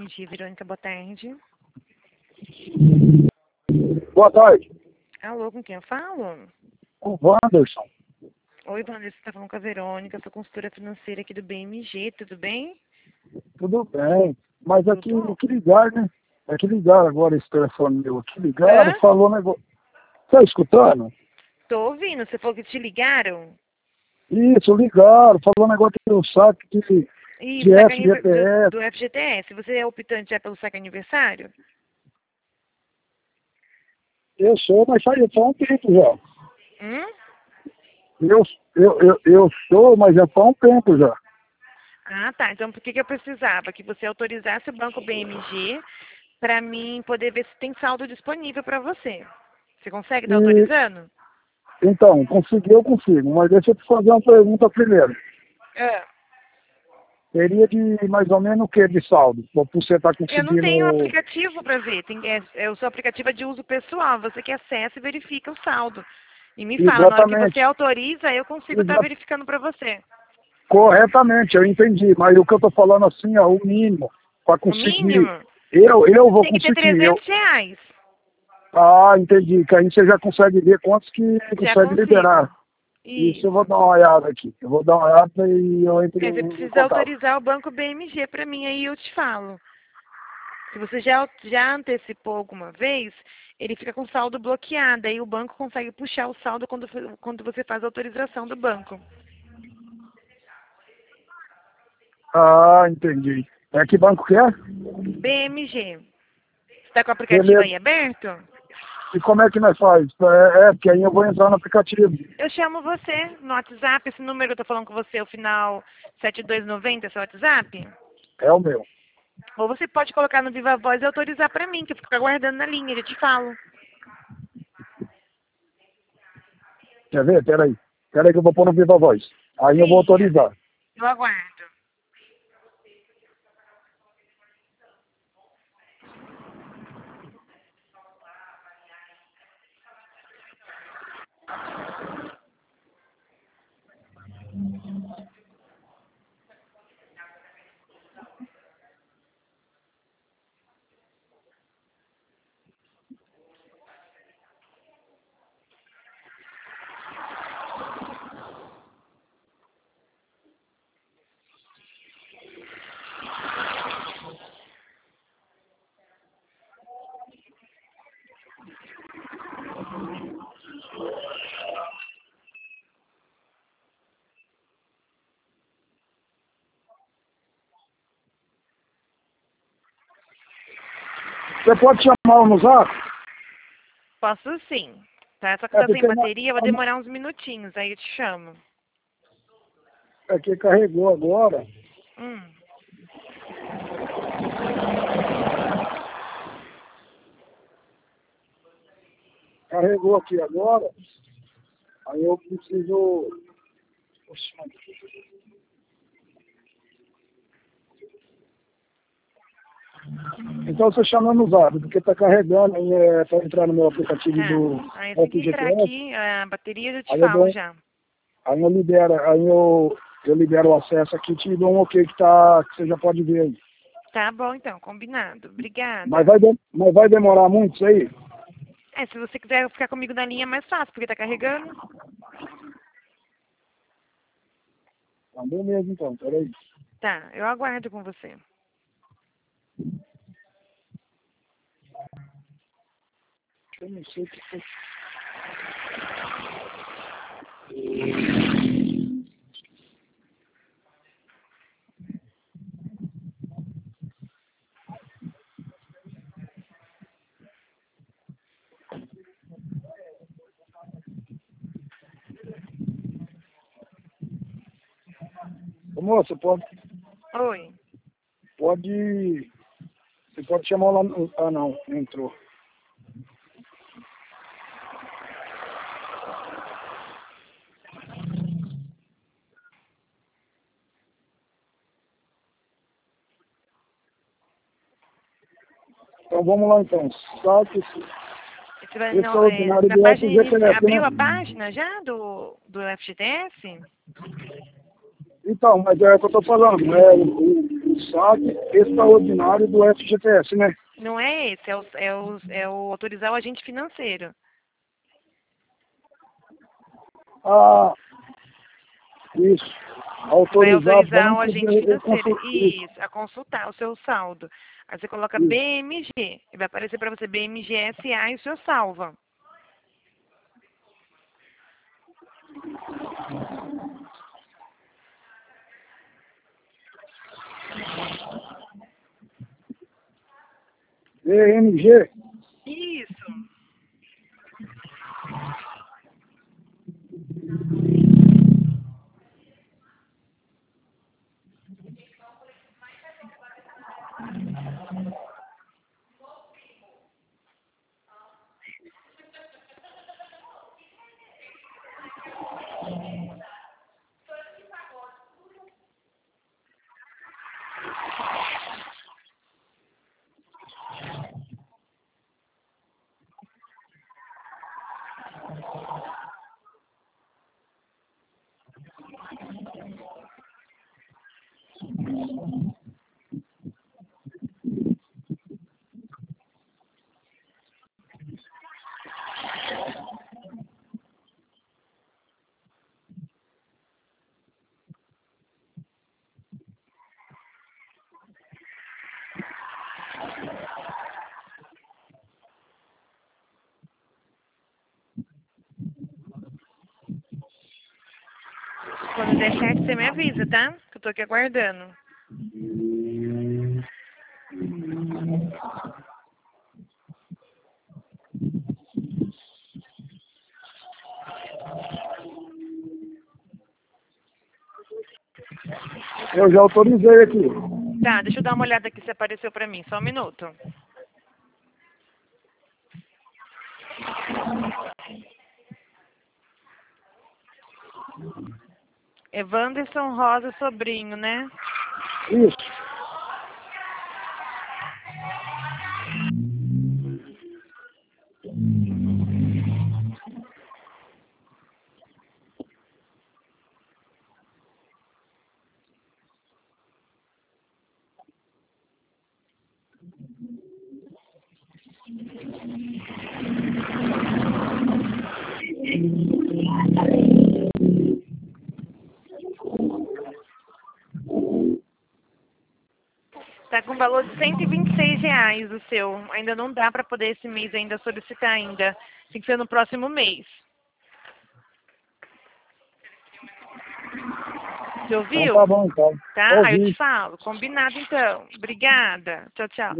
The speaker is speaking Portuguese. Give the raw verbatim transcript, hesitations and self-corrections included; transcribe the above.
M G, Verônica, boa tarde. Boa tarde. Alô, com quem eu falo? O Wanderson. Oi, Wanderson, você está falando com a Verônica, sou consultora financeira aqui do B M G, tudo bem? Tudo bem. Mas aqui, Tudo? aqui ligar, né? Aqui ligar agora esse telefone meu. Aqui ligaram, Hã? falou negócio. Tá escutando? Tô ouvindo, você falou que te ligaram? Isso, ligaram, falou negócio do saque de, Ih, de saque aniver- do, F G T S. do F G T S, você é optante já pelo saque aniversário? Eu sou, mas faz só um tempo já. Hum? Eu, eu, eu, eu sou, mas já faz um tempo já. Ah, tá, então por que, que eu precisava? Que você autorizasse o banco B M G para mim poder ver se tem saldo disponível para você. Você consegue estar E, autorizando? então, conseguir eu consigo, mas deixa eu te fazer uma pergunta primeiro. É. Teria de mais ou menos o que de saldo? Por você estar Eu não tenho conseguindo. aplicativo para ver. Tem, é, é o seu aplicativo é de uso pessoal. Você que acessa e verifica o saldo. E me fala, na hora que você Exatamente. autoriza, eu consigo estar Exa- verificando para você. Corretamente, eu entendi. Mas o que eu estou falando assim, ó, o mínimo, para O conseguir. mínimo Eu, eu vou tem que ter conseguir. Eu, trezentos reais. ah, entendi. Que aí você já consegue ver quantos que Já consegue consigo. liberar. Isso eu vou Isso. dar uma olhada aqui. Eu vou dar uma olhada e eu entro É, você em, em precisa contato. autorizar o banco B M G para mim, aí eu te falo. Se você já, já antecipou alguma vez, ele fica com saldo bloqueado. Aí o banco consegue puxar o saldo quando, quando você faz a autorização do banco. Ah, entendi. É que banco que é? B M G. Você está com o aplicativo Beleza. aí aberto? E como é que nós faz? É, é, porque aí eu vou entrar no aplicativo. Eu chamo você no WhatsApp. Esse número que eu tô falando com você, o final sete dois nove zero, é seu WhatsApp? É o meu. Ou você pode colocar no Viva Voz e autorizar para mim, que eu fico aguardando na linha, eu te falo. Quer ver? Peraí. Peraí que eu vou pôr no Viva Voz. Aí eu vou Sim, autorizar. eu aguardo. Você pode chamar no zap? Posso sim. Tá? Só que É tá sem porque na- bateria, vai demorar uns minutinhos, aí eu te chamo. é que carregou agora. Hum. Carregou aqui agora. Aí eu preciso. Oxe, mano. Então você chama no zap, porque tá carregando aí é, para entrar no meu aplicativo do Tá. Aí tem que entrar F G T S. aqui, a bateria eu te Aí eu falo dou, já. aí eu libero, aí eu, eu libero o acesso aqui e te dou um ok que tá, que você já pode ver aí. Tá bom então, combinado. Mas Obrigada. vai, de- mas vai demorar muito isso aí? É, se você quiser ficar comigo na linha é mais fácil, porque tá carregando. Tá beleza então, peraí. Tá, eu aguardo com você. Eu não sei o que foi. Ô, moça, pode, Oi. pode, você pode chamar lá, no- ah não, não entrou. Então vamos lá então, saque esse, Você vai, esse é o não, é, ordinário na do página inici- F G T S, abriu né? a página já do, do F G T S? Então, mas é o que eu tô falando, né? O, saque extraordinário do F G T S, né? Não é esse, é o, é o, é o autorizar o agente financeiro. Ah, isso. Vai Autorizar autorizar o banco agente de, de financeiro. consul- isso, Isso, a consultar o seu saldo. Aí você coloca isso. B M G. E vai aparecer para você B M G S A e o seu salva. B M G. Isso. Quando der certo, você me avisa, tá? Que eu tô aqui aguardando. Eu já autorizei aqui. Tá, deixa eu dar uma olhada aqui se apareceu pra mim. Só um minuto. É Wanderson Rosa Sobrinho, né? Isso. Tá com valor de cento e vinte e seis reais o seu. Ainda não dá pra poder esse mês ainda solicitar ainda. Tem que ser no próximo mês. Você ouviu? Então tá bom, então. Tá? Aí eu Ouvi. te falo. Combinado então. Obrigada. Tchau, tchau.